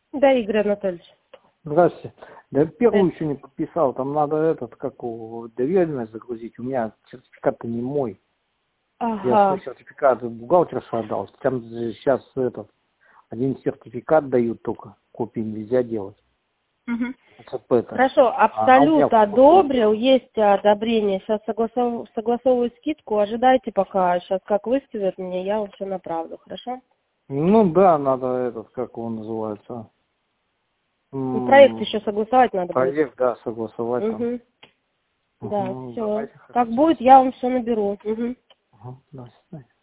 Да, Игорь Анатольевич. Здравствуйте. Да первую еще не подписал, там надо доверенность загрузить. У меня сертификат-то не мой. Я свой сертификат бухгалтерша отдал. Там сейчас один сертификат дают только, копии нельзя делать. Хорошо, Абсолют одобрил, есть одобрение. Сейчас согласовываю скидку, ожидайте пока. Сейчас как выставят мне, я вам все направлю, хорошо? Ну да, надо как его называется. Проект еще согласовать надо будет. Проект, да, согласовать там. Да, все. Как будет, я вам все наберу. Да,